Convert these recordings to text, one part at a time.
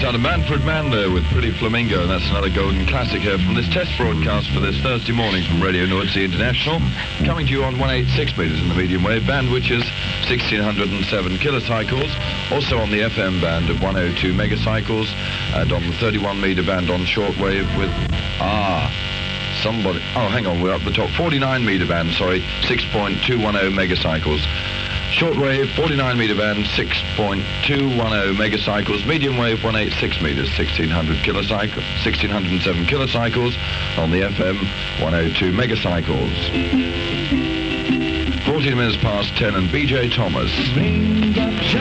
sound of Manfred Mann there with Pretty Flamingo, and that's another golden classic here from this test broadcast for this Thursday morning from Radio Nordsee International, coming to you on 186 metres in the medium wave band, which is 1607 kilocycles, also on the FM band at 102 megacycles, and on the 31 metre band on shortwave with, hang on, we're up the top, 49 metre band, 6.210 megacycles. Shortwave, 49 metre band, 6.210 megacycles. Medium wave, 186 metres, 1607 kilocycles. On the FM, 102 megacycles. 14 minutes past 10 and BJ Thomas. Raindrops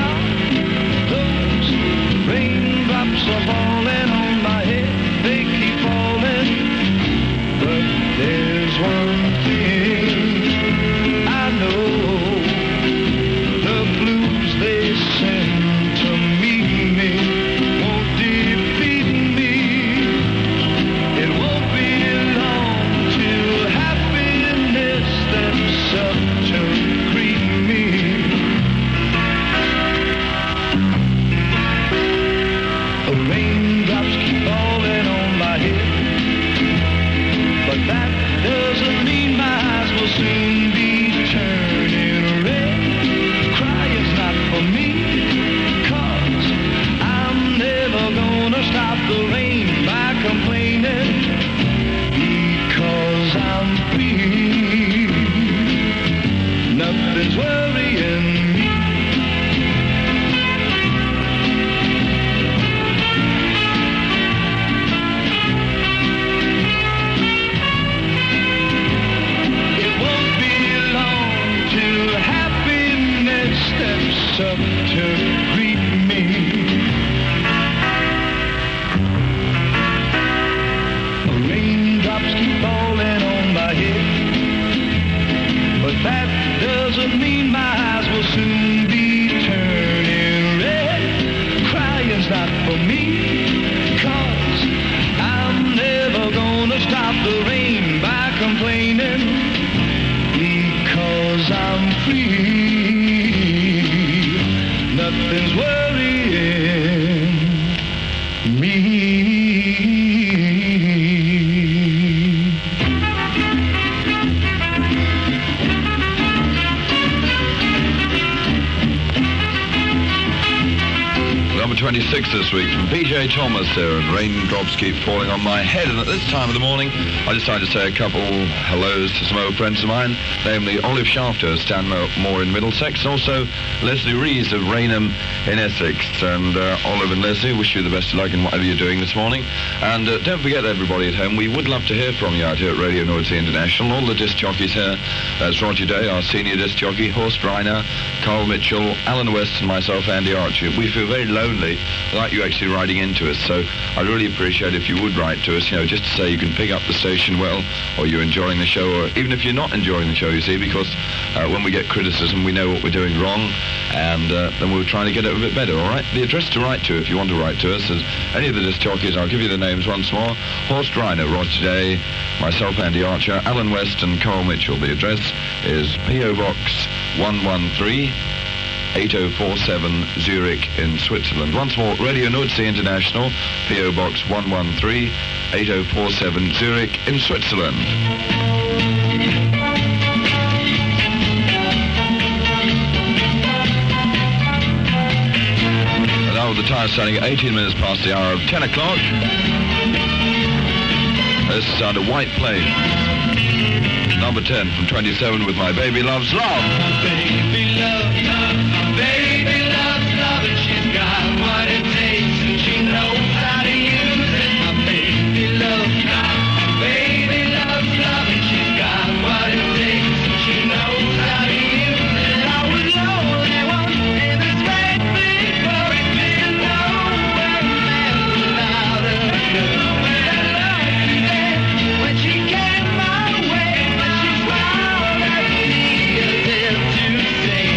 are falling on my head. They keep falling. But there's one thing I know. They send to meet me won't defeat me. It won't be long till happiness steps up to greet me. Raindrops keep falling on my head, but that doesn't mean my eyes will soon be turning red. Crying's not for me, 'cause I'm never gonna stop the rain by complaining, because I'm free. Nothing's worrying me. It won't be long till happiness steps up to greet me. Raindrops keep falling on my head, but that doesn't mean my eyes will soon be turning red. Crying's not for me, 'cause I'm never gonna stop the rain by complaining, because I'm free. Nothing's worrying me. Number 26 this week from BJ Thomas there, and raindrops keep falling on my head. And at this time of the morning, I decided to say a couple hellos to some old friends of mine, namely Olive Shafter of Stanmore in Middlesex, and also Leslie Rees of Rainham in Essex. And Olive and Leslie, wish you the best of luck in whatever you're doing this morning. And don't forget, everybody at home, we would love to hear from you out here at Radio Nordsee International. All the disc jockeys here, that's Roger Day, our senior disc jockey, Horst Reiner, Carl Mitchell, Alan West, and myself, Andy Archie. We feel very lonely without you actually writing into us, so I'd really appreciate if you would write to us, just to say you can pick up the station well, or you're enjoying the show, or even if you're not enjoying the show, you see, because when we get criticism, we know what we're doing wrong, and then we're trying to get it a bit better, all right? The address to write to, if you want to write to us, is any of the disc jockeys. I'll give you the names once more: Horst Reiner, Roger Day, myself, Andy Archer, Alan West, and Carl Mitchell. The address is P.O. Box 113, 8047 Zurich in Switzerland. Once more, Radio Nordsee International, P.O. Box 113, 8047 Zurich in Switzerland. And now with the time standing at 18 minutes past the hour of 10 o'clock, this is the sound of White Plains. Number 10 from 27 with My Baby Loves Love. My baby loves love. My baby loves love, and she's got what it takes, and she knows how to use it. My baby loves love. My baby loves love, and she's got what it takes, and she knows how to use it. I was lonely once in this great big world, didn't know where a man without her could. When I loved her then, when she came my way, but she smiled at me as if to say,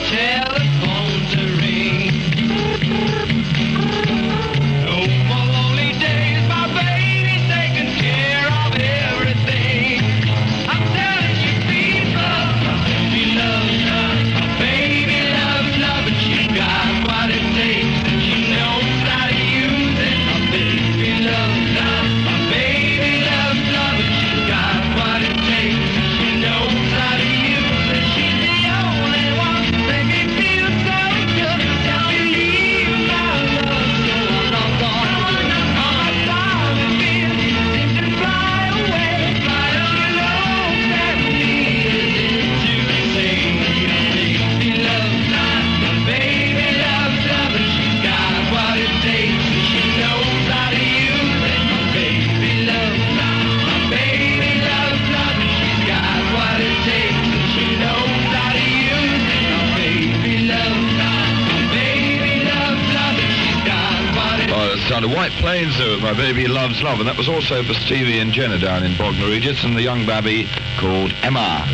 telephone to ring. No more lonely days, my baby's taking care of everything. I'm telling you people, my baby loves love, my baby loves love, and she's got what it takes, and she knows how to use it. My baby loves love, my baby loves love, and she's got what it takes, and she knows how to use it. She's the only one that makes me feel so good. Tell me my love, so I'm gone. All my time and fear seems to fly away. Fly alone, that means to say, my baby loves love, my baby loves love, and she's got what it takes, and she knows how to use it. My baby loves love, my baby loves love, and she's got what it takes, and she knows how to use it. My baby loves love, my baby loves love, and she's got what it takes. Oh, that sounded White Plains there with My Baby Loves Love, and that was also for Stevie and Jenna down in Bognor Regis and the young babby called Emma.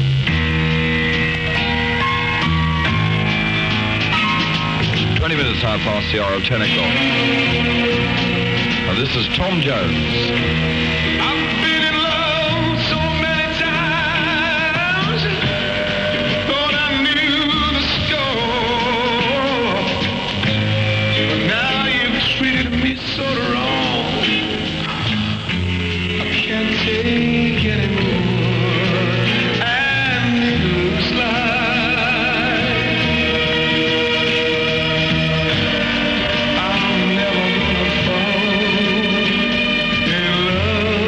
Minutes now past the hour of 10 o'clock. And this is Tom Jones. I've been in love so many times, thought I knew the score, but now you've treated me so wrong, I can't take anymore, and it looks like I'm never gonna fall in love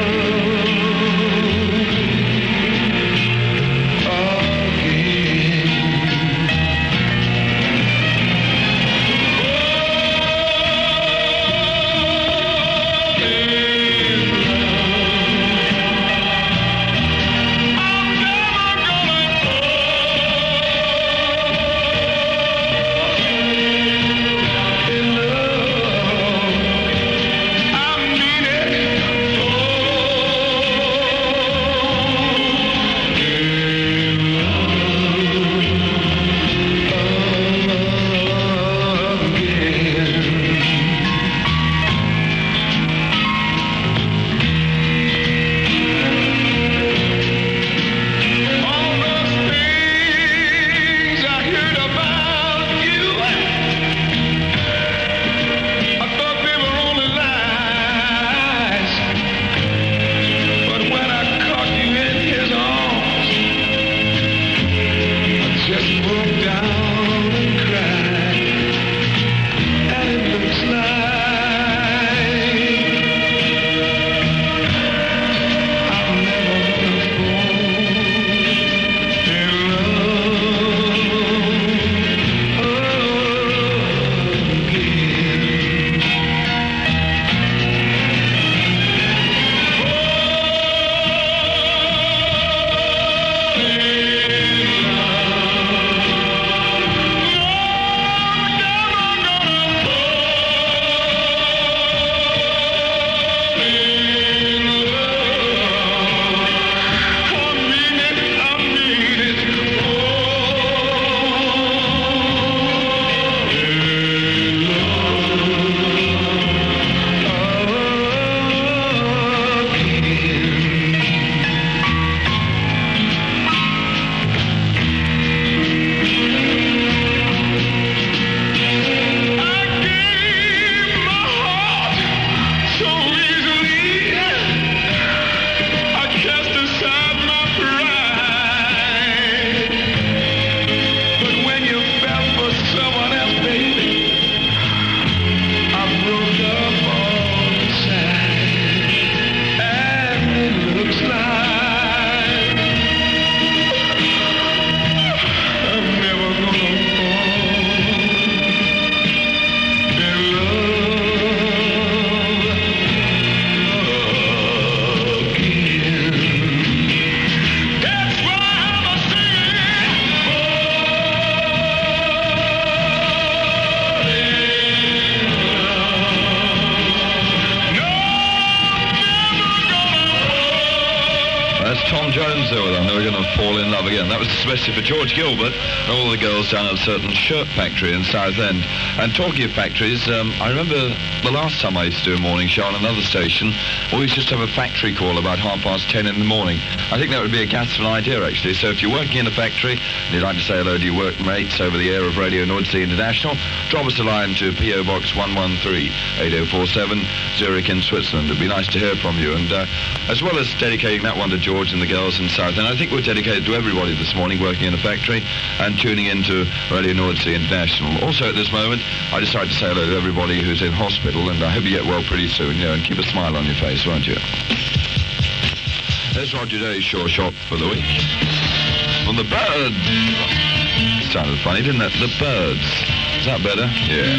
then. That was especially for George Gilbert and all the girls down at a certain shirt factory in Southend. And talking of factories, I remember the last time I used to do a morning show on another station, always just have a factory call about 10:30 in the morning. I think that would be a gas-ful idea, actually. So if you're working in a factory and you'd like to say hello to your workmates over the air of Radio Nordsea International, drop us a line to P.O. Box 113, 8047, Zurich in Switzerland. It'd be nice to hear from you. And as well as dedicating that one to George and the girls in Southend, I think we're dedicated to everybody this morning working in a factory and tuning into Radio Nordsea International. Also at this moment, I decided to say hello to everybody who's in hospital, and I hope you get well pretty soon, and keep a smile on your face, won't you? There's Roger Day's Sure Shot for the week. From the Birds. Sounded funny, didn't it? The Birds. Is that better? Yeah.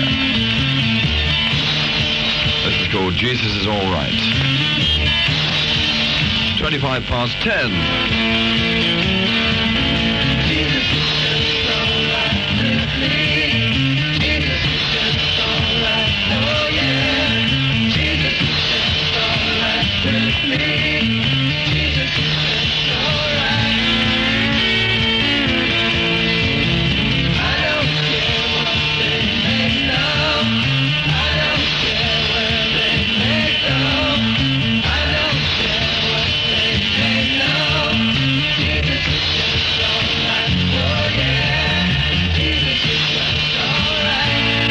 This is called Jesus Is All Right. 10:25. Jesus is just all right with me. Jesus is just all right, oh yeah. Jesus is just all right with me. Jesus is just all right. I don't care what they may know. I don't care where they may go. I don't care what they may know. Jesus is just all right, oh yeah. Jesus is just all right.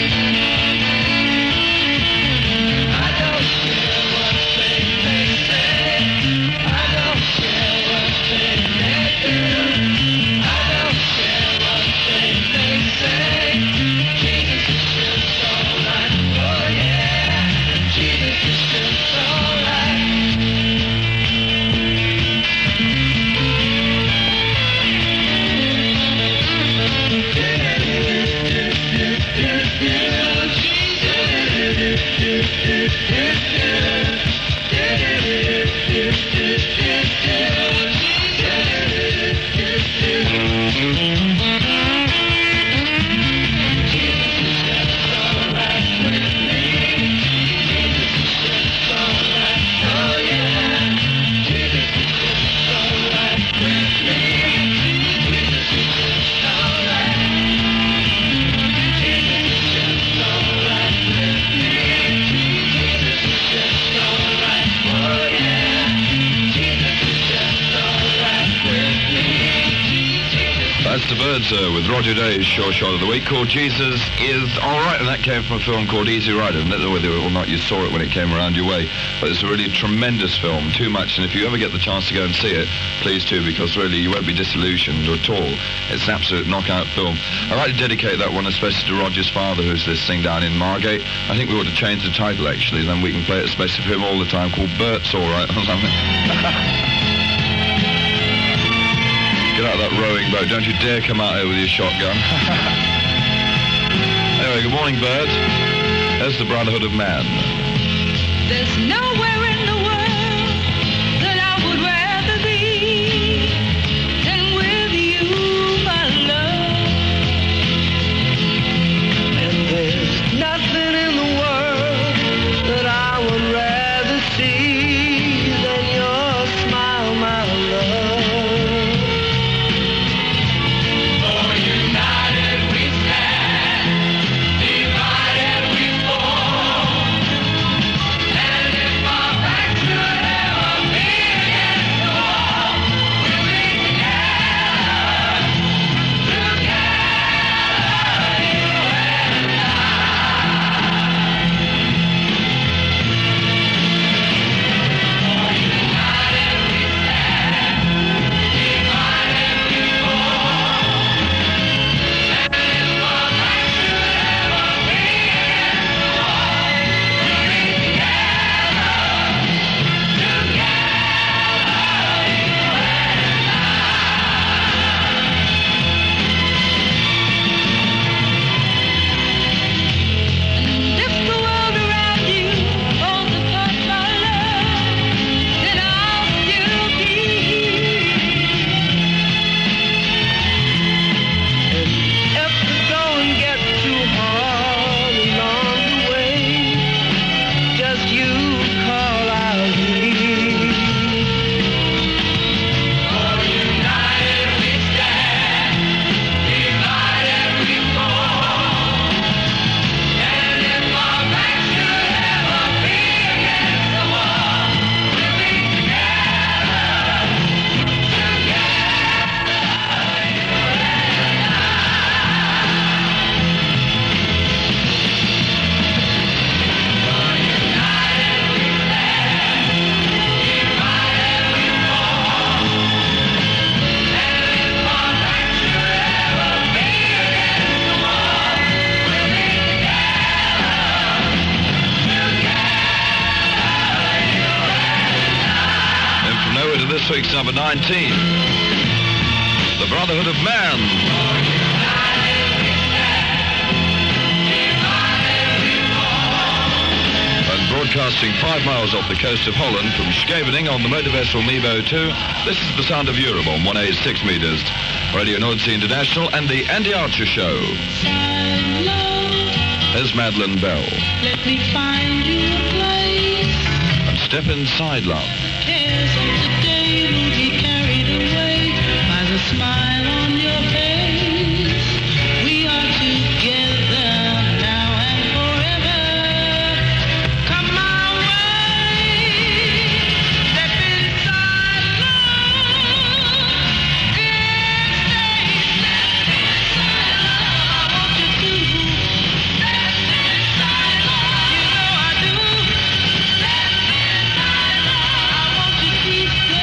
I don't care what they may say. I don't care what they may do. I don't care what they may say. Jesus is just all right, oh yeah. Jesus is just all right. That's the Birds with Roger Day's Sure Shot of the Week, called Jesus Is All Right, and that came from a film called Easy Rider. I don't know whether or not you saw it when it came around your way, but it's a really tremendous film, too much, and if you ever get the chance to go and see it, please do, because really you won't be disillusioned at all. It's an absolute knockout film. I'd like to dedicate that one especially to Roger's father, who's listening down in Margate. I think we ought to change the title, actually, then we can play it especially for him all the time, called Bert's All Right or something. Get out of that rowing boat. Don't you dare come out here with your shotgun. Anyway, good morning, Bert. There's the Brotherhood of Man. There's nowhere in the world that I would rather be than with you, my love. And there's nothing in the world that I would rather see than your smile, my love. Divided we fall, and if my week's number 19. The Brotherhood of Man. Broadcasting 5 miles off the coast of Holland from Scheveningen on the motor vessel Mebo 2, this is the sound of Europe on 1A 6 meters. Radio Nordsea International and the Andy Archer Show. There's Madeleine Bell. Let me find you a place. And Step Inside Love. Cares of today will be carried away by the smile on your face. We are together now and forever. Come my way. Step inside love. Stay inside love. I want you to step inside love. You know I do. Step inside love. I want you to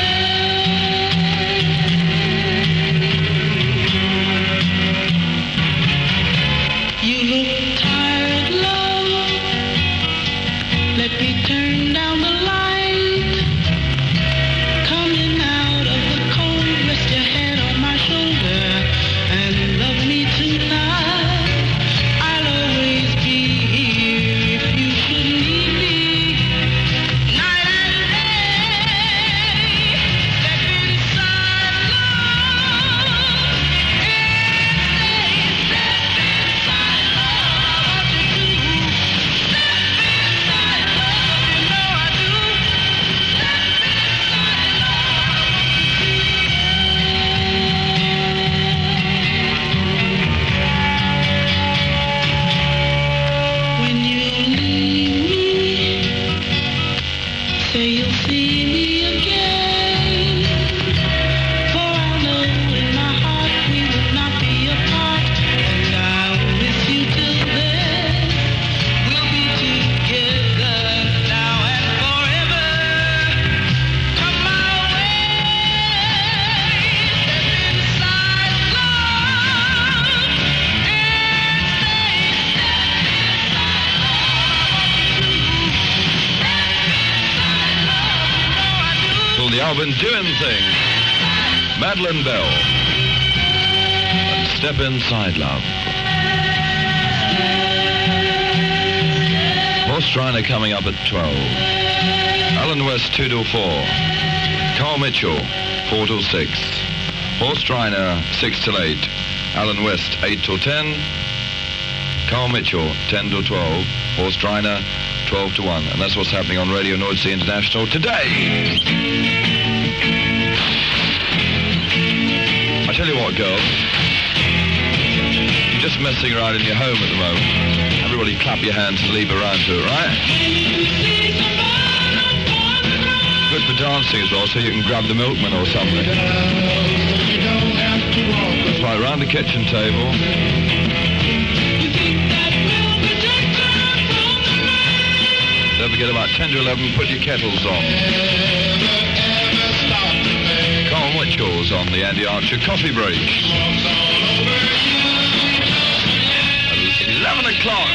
stay. You look tired, love. Let me turn down the light. Coming out of the cold, rest your head on my shoulder and love me tonight. I'll always be here if you should need me. Night and day, step inside love. Step inside love. I want you to step inside love. You know I do. Step inside love. When you leave me, say you'll see me again. For I know in my heart we will not be apart, and I'll miss you till then. We'll be together now and forever. Come my way, step inside love, and stay. Step inside love. Called the Alvin Doing Thing. Madeleine Bell. And Step Inside Love. Horst Reiner coming up at 12. Alan West 2 till 4. Carl Mitchell 4 till 6. Horst Reiner 6 till 8. Alan West 8 till 10. Carl Mitchell 10 till 12. Horst Reiner 12 to 1. And that's what's happening on Radio Nordsea International today. I tell you what, girls. You're just messing around in your home at the moment. Everybody clap your hands and leave around to it, right? Good for dancing as well, so you can grab the milkman or something. That's right, round the kitchen table. Don't forget about 10 to 11, put your kettles on. Carl Mitchell's on the Andy Archer coffee break. 11 o'clock.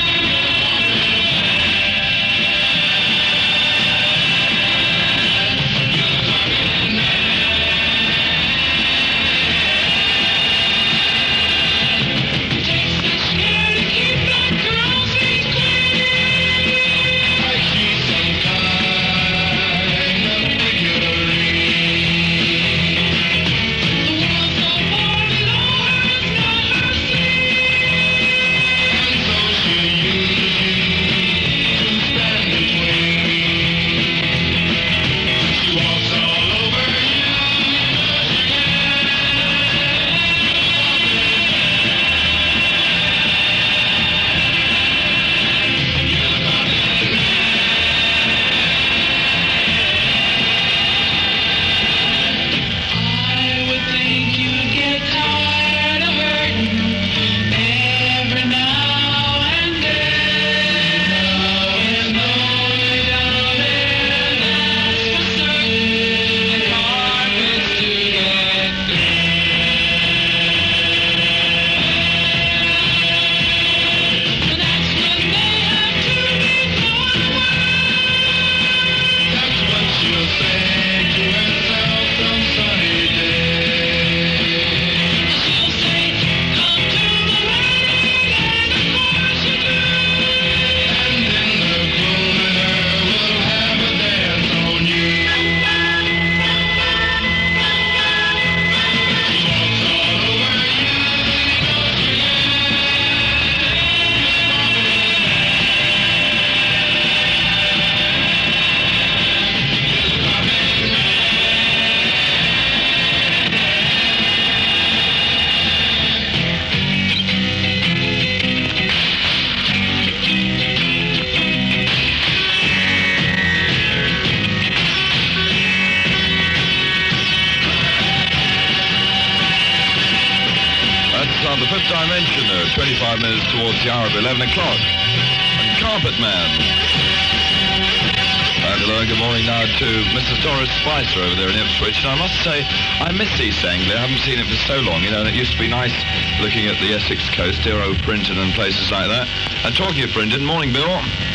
So she afternoon, 25 minutes towards the hour of 11 o'clock. And Carpet Man. And hello, good morning now to Mrs. Doris Spicer over there in Ipswich. And I must say, I miss East Anglia. I haven't seen it for so long, you know, and it used to be nice looking at the Essex coast, dear old Brinton and places like that. And talking of Brinton, morning, Bill.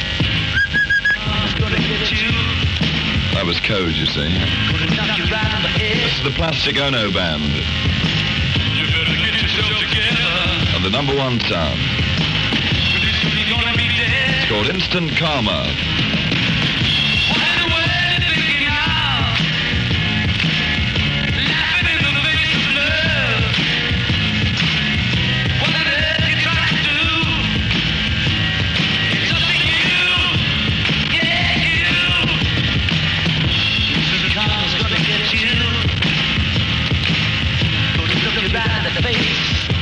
That was code, you see. This is the Plastic Ono Band. You better get yourself together. And the number one sound. You're gonna be dead. It's called Instant Karma. What in the world are you thinking now? Laughing in the face of love. What on earth you trying to do? It's up to you. Yeah, you. Instant karma's gonna get you. Gonna look you right in the face.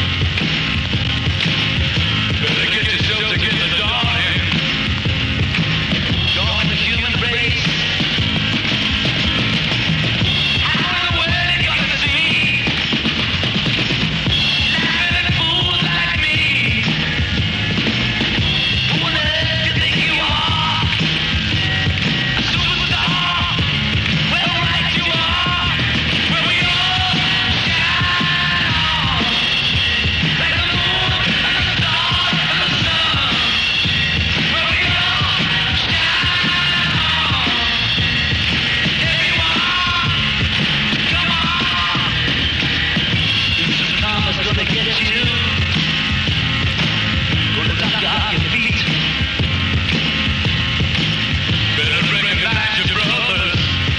Better get yourself together, darling. Join the human race. How in the world are you gonna see? Laughing at fools like me. Who on earth do you think you are? A superstar? Well, right you are. Well, we all shine on. Like the moon and the stars and the sun. Well, we all shine on. Everyone, come on. Instant karma's gonna get you. Gonna knock you off your feet. Better recognize your brothers.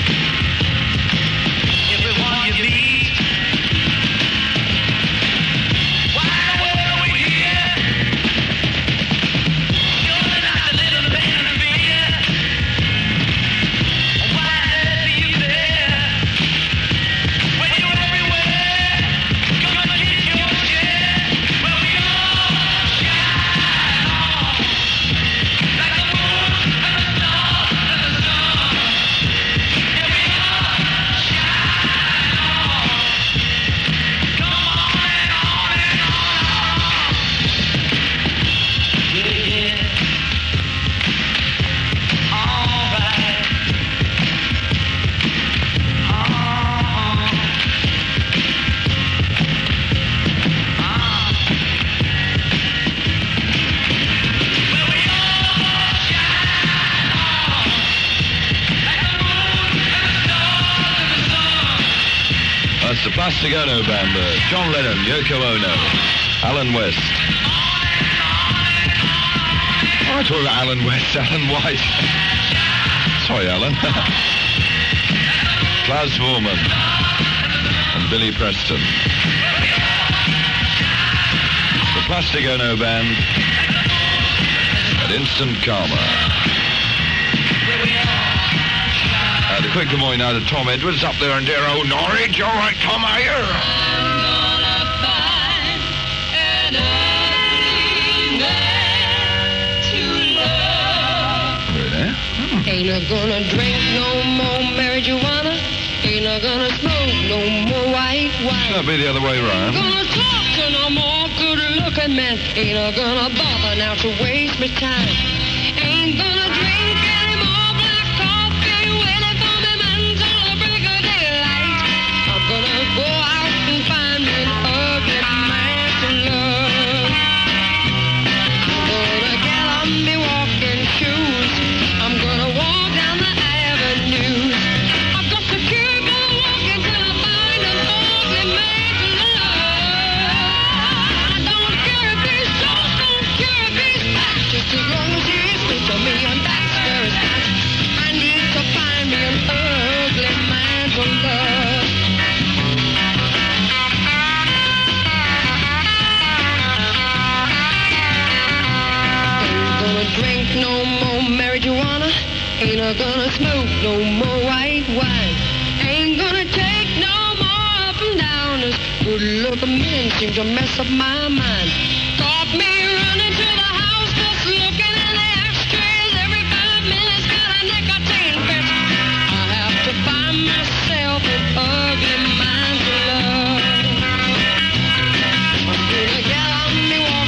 Everyone you meet. Why in the world are we here? You're not a little pain and fear. Why on earth are you there? When you're everywhere, gonna get your share. Well, we all shine on. Like the moon and the stars and the sun. Yeah, we all shine on. Come on and on and on. Yeah, yeah. All right. Well, we all shine on. Like the moon and the stars and the sun. That's the Plastic Ono Band. John Lennon, Yoko Ono, Alan West. Oh, I talk about Alan West, Alan White. Sorry, Alan. Klaus Voormann and Billy Preston. The Plastic Ono Band at Instant Karma. And a quick good morning now to Tom Edwards up there in dear old Norwich. All right, Tom, are you? Really? Ain't I gonna drink no more marijuana? Ain't I gonna smoke no more white wine? That'll be the other way around. Gonna talk to no more good-looking men. Ain't I gonna bother now to waste my time? Ain't gonna drink any more black coffee, waiting for me man till the break of daylight. I'm gonna go out and find me an ugly man to love. I'm gonna get on me walking shoes. I'm gonna walk down the avenues. I've got to keep on walking till I find an ugly man to love. I don't care if he's short, don't care if he's fat, just as long as he's good to me, and that's where it's at. I need to find me an ugly man to love. Ain't gonna drink no more marijuana. Ain't I gonna smoke no more white wine. Ain't gonna take no more up and downers. Good-looking men seem to mess up my mind. Caught me running to the house, just looking in the ashtrays. Every 5 minutes, got a nicotine fit. I have to find myself an ugly man to love. I'm gonna get on me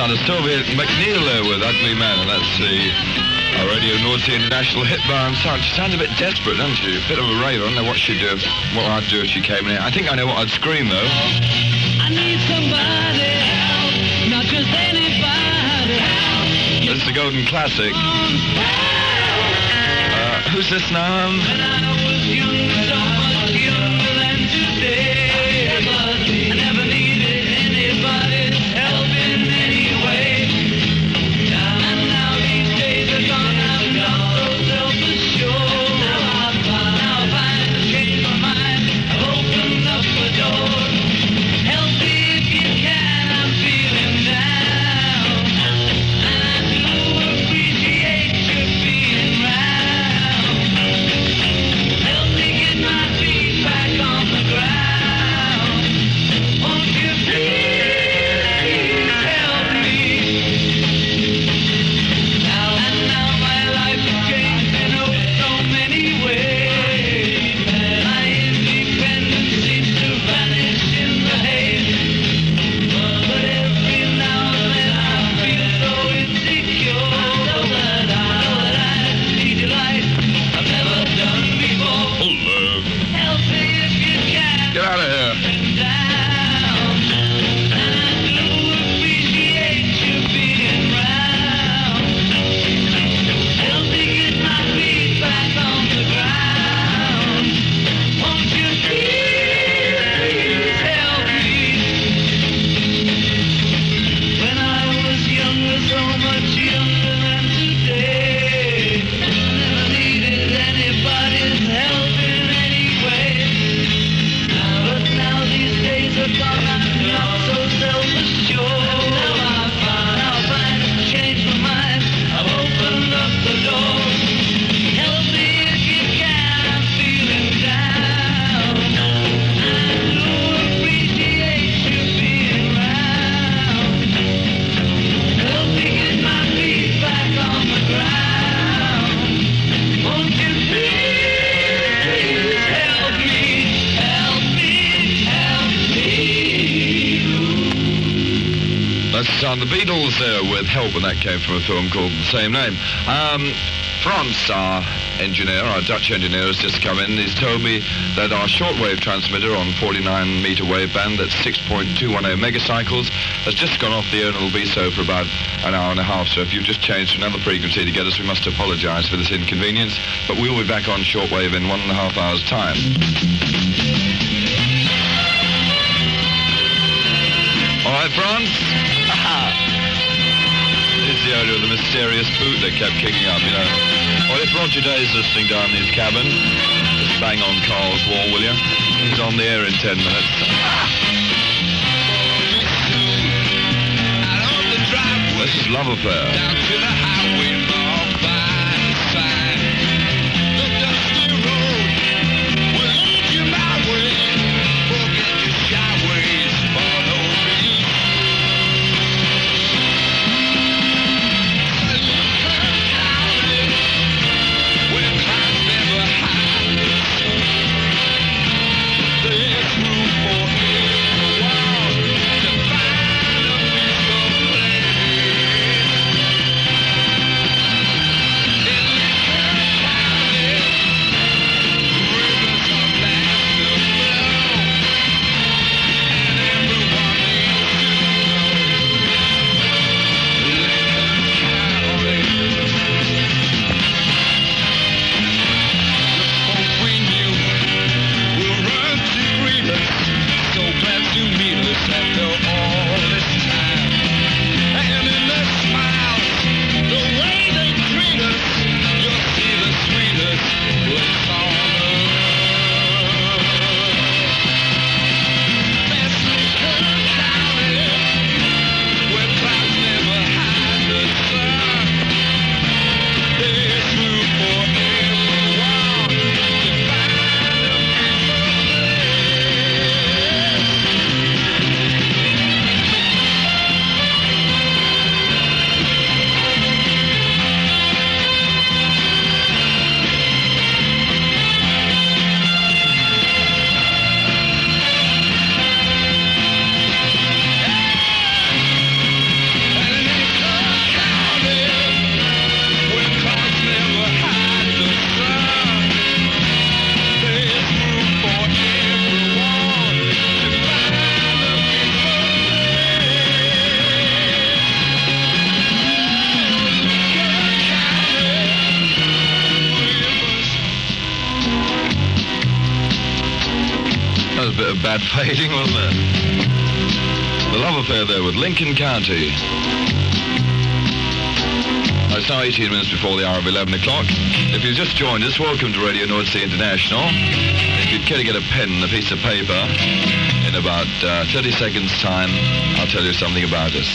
There's Toby McNeil there with Ugly Man, and that's the Radio North Sea International hit band. She sounds a bit desperate, doesn't she? A bit of a raver. I don't know what she'd do, what I'd do if she came in here. I think I know what I'd scream, though. I need somebody help, not just anybody help. This is the Golden Classic. Who's this now? When I was young, so much younger than today, but I never needed anybody's help in any way. And now these days are gone, I'm not so self-assured. Now I find to change my mind, I've opened up a door. Help me if you can, I'm feeling down. And I do appreciate you being round. Help me get my feet back on the ground. Won't you please help me? Now my life has changed in oh so many ways. My independence seems to vanish in the haze. But every now and then I feel so insecure. Know that I need your light I've never done before. Hello. Help me if you can. Get out of here. Down. And I do appreciate you being round. Help me get my feet back on the ground. Won't you please help me? When I was younger, so much younger than today, I never needed anybody's help in any way. But now these days are gone, I'm not so self-assured. Now I find to change my mind, I've opened up the door. Help me if you can, I'm feeling down. I do appreciate you being round. Help me get my feet back on the ground. Won't you please help me? Help me, help me. That's the Beatles there with Help, and that came from a film called the same name. Franz, our engineer, our Dutch engineer, has just come in. He's told me that our shortwave transmitter on 49-meter wave band, that's 6.210 megacycles, has just gone off the air and will be so for about an hour and a half. So if you've just changed to another frequency to get us, we must apologize for this inconvenience. But we'll be back on shortwave in 1.5 hours' time. All right, Franz? It's the owner of the mysterious boot that kept kicking up, you know. Well, if Roger Day's listening down in his cabin, just bang on Carl's wall, will you? He's on the air in 10 minutes. This is Love Affair. Down to the highway marked by the sign. The dusty road will lead you my way. Forget your shy ways, follow me. Turn county, where clouds never hide the sun. There's room for everyone to find a peaceful place. was a bit of bad fading, wasn't it? The love affair there with Lincoln County. It's now 18 minutes before the hour of 11 o'clock. If you've just joined us, welcome to Radio North Sea International. If you'd care to get a pen and a piece of paper, in about 30 seconds' time, I'll tell you something about us.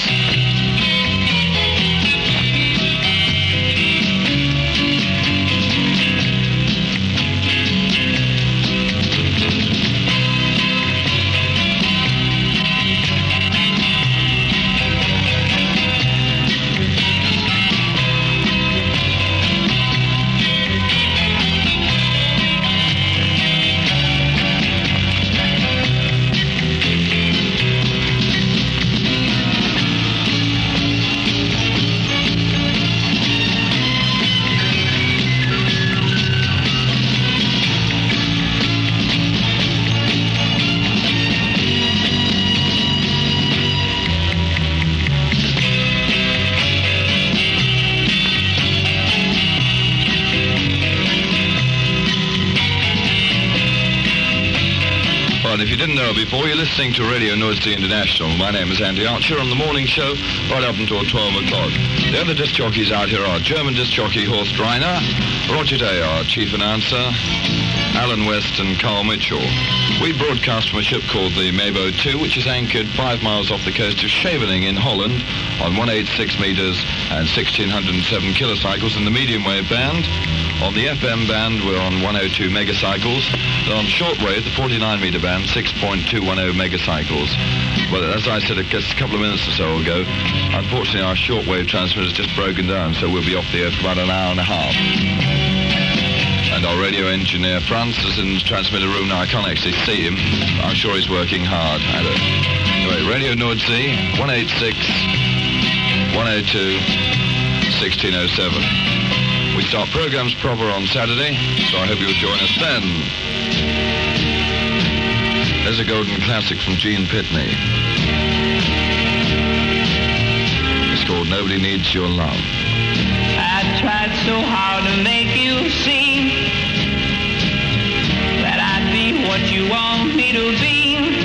If you didn't know before, you're listening to Radio North Sea International. My name is Andy Archer on the morning show, right up until 12 o'clock. The other disc jockeys out here are German disc jockey Horst Reiner, Roger Day, our chief announcer, Alan West and Carl Mitchell. We broadcast from a ship called the Mabo 2, which is anchored 5 miles off the coast of Scheveningen in Holland on 186 meters and 1607 kilocycles in the medium wave band. On the FM band, we're on 102 megacycles. Then on shortwave, the 49-meter band, 6.210 megacycles. Well, as I said a couple of minutes or so ago, unfortunately our shortwave transmitter's just broken down, so we'll be off the air for about an hour and a half. And our radio engineer, Franz, is in the transmitter room now. I can't actually see him. I'm sure he's working hard at it. Anyway, Radio Nordsee, 186, 102, 1607. We start programs proper on Saturday, so I hope you'll join us then. There's a golden classic from Gene Pitney. It's called Nobody Needs Your Love. I tried so hard to make you see that I'd be what you want me to be.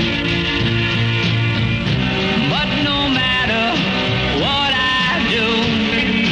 But no matter what I do,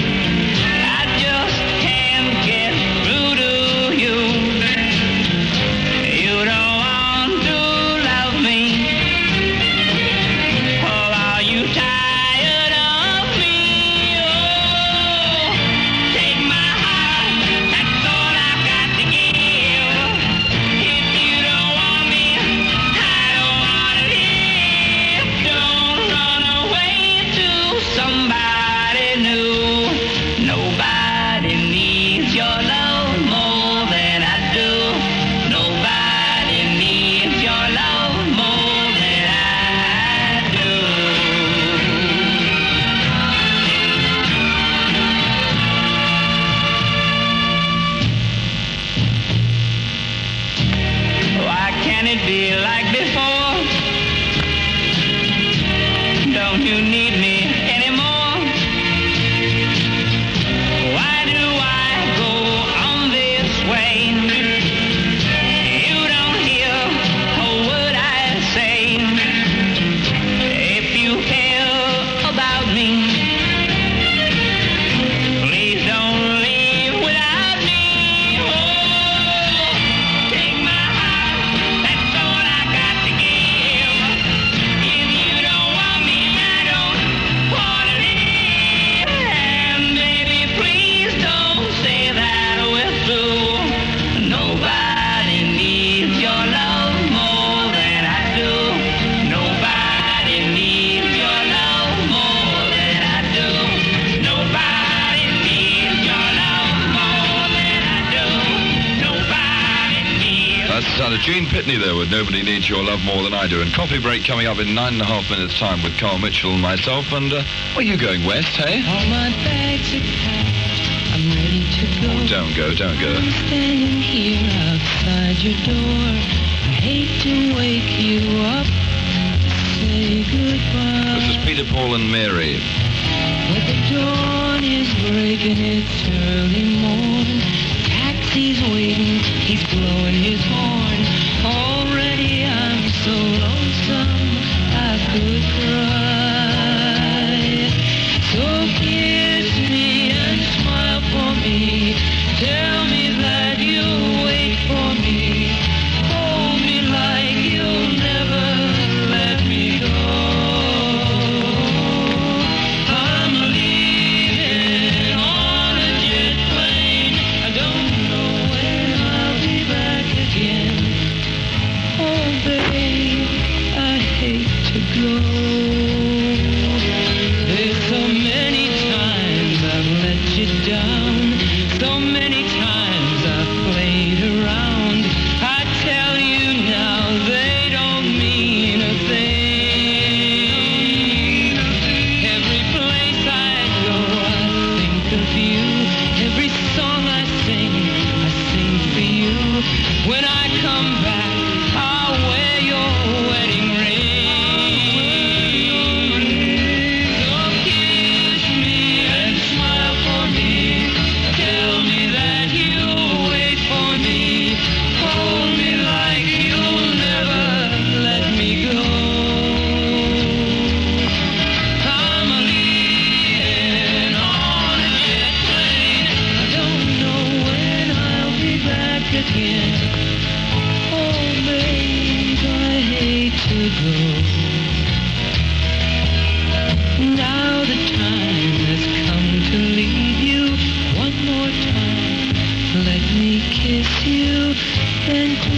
Gene Pitney there with Nobody Needs Your Love More Than I Do. And coffee break coming up in 9.5 minutes' time with Carl Mitchell and myself. And where are you going, West, hey? All my bags are packed. I'm ready to go. Oh, don't go. I'm standing here outside your door. I hate to wake you up to say goodbye. This is Peter, Paul and Mary. But the dawn is breaking, it's early morn. Taxi's waiting, he's blowing his horn. Already I'm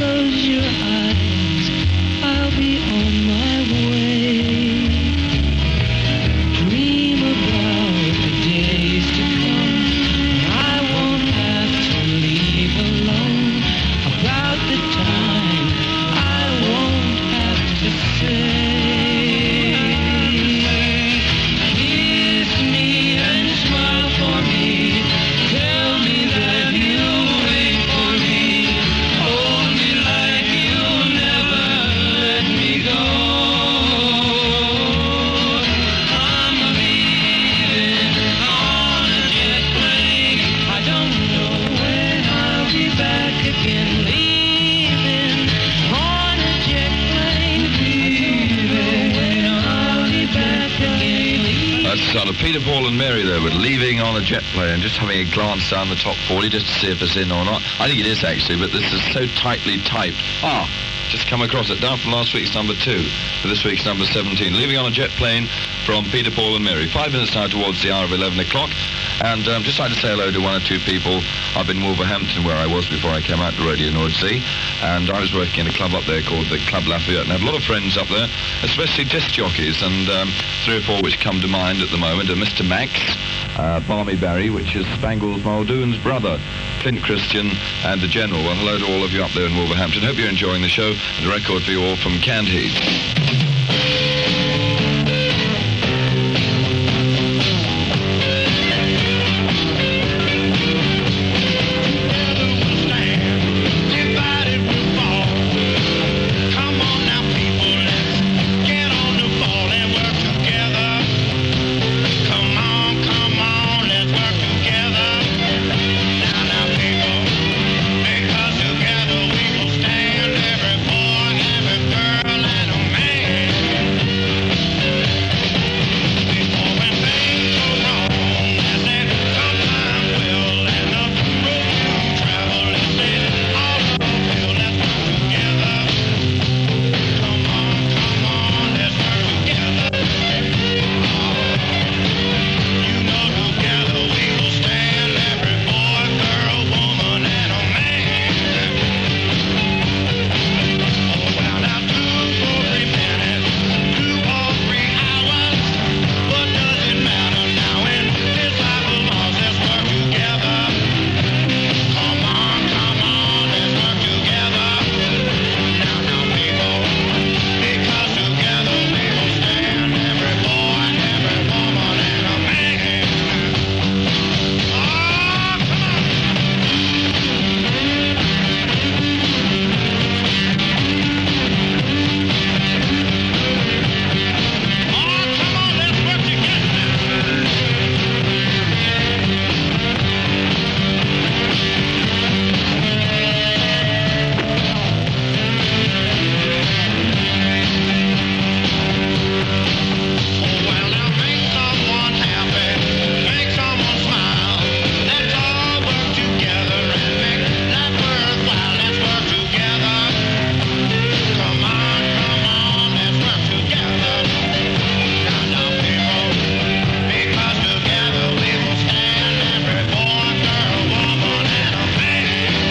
close your eyes, I'll be on my way. Dream about the days to come. I won't have to leave alone. About the time I won't have to say. Kiss me and smile for me. Tell me that you'll wait for me. Hold me like you'll never let me go. I'm leaving on a jet plane. I don't know when I'll be back again. Leaving on a jet plane. I don't know when I'll be back again. That's sort of Peter, Paul and Mary there with Leaving on a Jet Plane, just having a glance down the top 40 just to see if it's in or not. I think it is actually, but this is so tightly typed. Just come across it, down from last week's number 2 to this week's number 17. Leaving on a Jet Plane from Peter, Paul and Mary. 5 minutes now towards the hour of 11 o'clock. And just like to say hello to one or two people up in Wolverhampton, where I was before I came out to Radio Nordsee. And I was working in a club up there called the Club Lafayette, and I have a lot of friends up there, especially disc jockeys, and 3 or 4 which come to mind at the moment are Mr. Max, Barmy Barry, which is Spangles Muldoon's brother, Clint Christian, and the General. Well, hello to all of you up there in Wolverhampton. Hope you're enjoying the show, and a record for you all from Canned Heat. Divided we'll fall. Come on now, people, let's get on the ball and work together. Come on, let's work together. Now, people, because together we will stand. Every boy, every girl, and a man. Before when things go wrong, as they sometimes will, and up the road you travel, let's say all of us will, let's work together. Come on, let's work together. You know together we will stand, every boy, girl, woman, and a man. Well, now 2 or 3 minutes, 2 or 3 hours, what does it matter now in this life of ours? Let's work together. Come on, let's work together. Now, people, because together we will stand, every boy, every woman, and a man. Oh, come on. Oh, come on, let's work together now. Well, now make someone happy, make someone smile. Let's all work together and make life worthwhile. Let's work together. Come on, let's work together. Now, people, because together we will stand, every boy, girl, woman, and a man.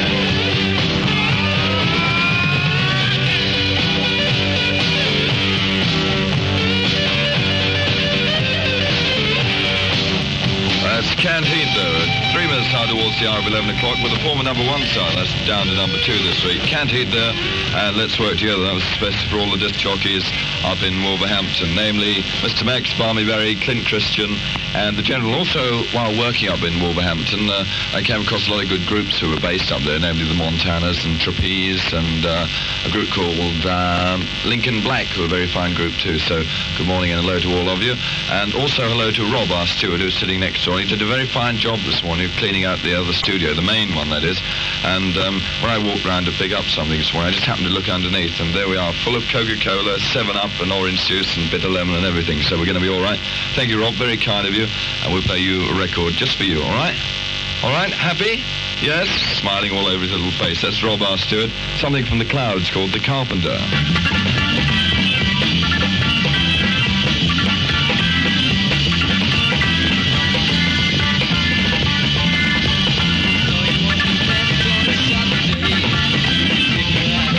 That's Canned Heat, though. 3 minutes now towards the hour of 11 o'clock with the former number 1 star. That's down to number 2 this week. Canned Heat there, and Let's Work Together. That was especially for all the disc jockeys up in Wolverhampton, namely Mr. Max, Barmy Barry, Clint Christian, and the General. Also, while working up in Wolverhampton, I came across a lot of good groups who were based up there, namely the Montanas and Trapeze, and a group called Lincoln Black, who are a very fine group too. So good morning and hello to all of you. And also hello to Rob, our steward, who's sitting next door. He did a very fine job this morning of cleaning out the other studio, the main one, that is. And when I walked round to pick up something this morning, I just happened to look underneath, and there we are, full of Coca-Cola, 7-Up, and orange juice, and bitter lemon, and everything. So we're going to be all right. Thank you, Rob. Very kind of you. And we'll play you a record just for you, all right? All right? Happy? Yes? Smiling all over his little face. That's Rob, our steward. Something from the Clouds called The Carpenter. Gonna shut the day.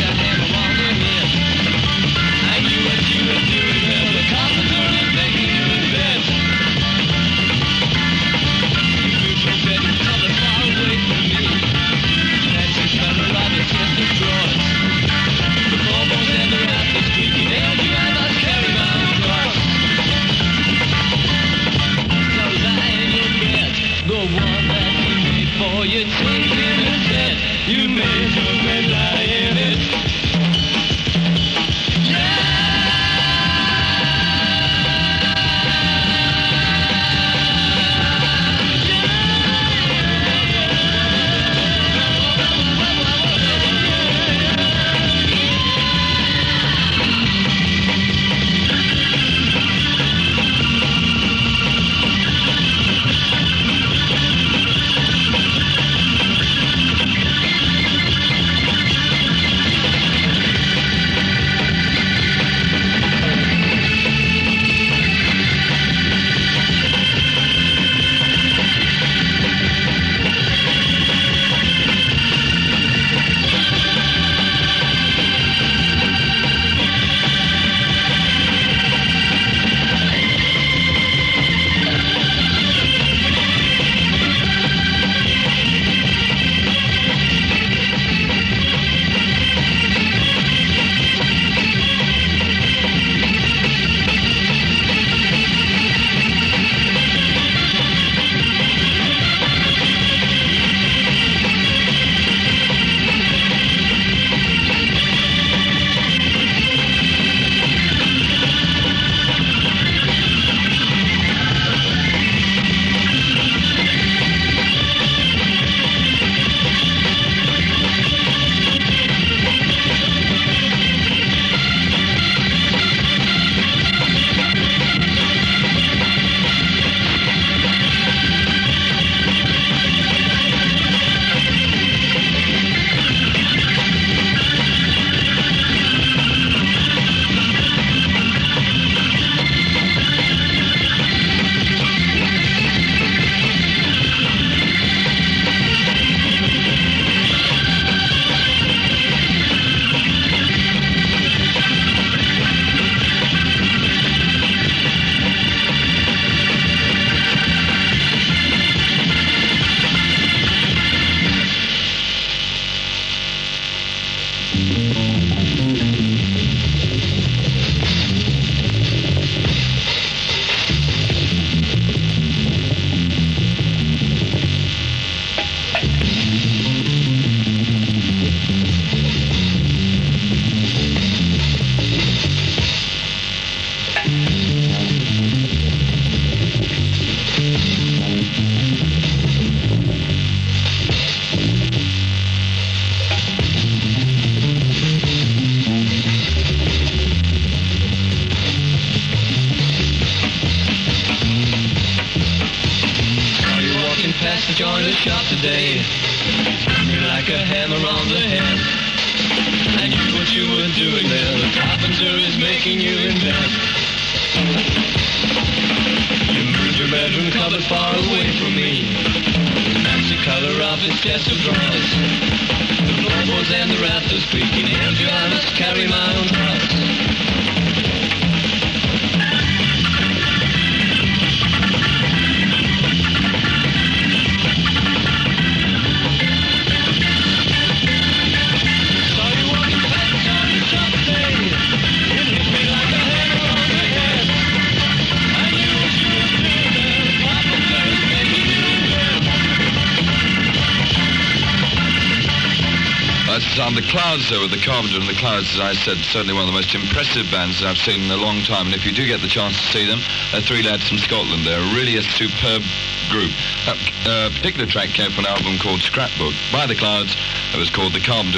Past the joiner's shop today, screaming like a hammer on the head. I knew what you were doing there. The carpenter is making you in bed. You moved your bedroom cupboard far away from me. That's the color of its chest of drawers. The floorboards and the rafters creaking. Andrew, I must carry my own cross. The Clouds there with the Carpenter and the Clouds, as I said, certainly one of the most impressive bands that I've seen in a long time. And if you do get the chance to see them, they're three lads from Scotland. They're really a superb group. That particular track came from an album called Scrapbook by the Clouds. It was called The Carpenter.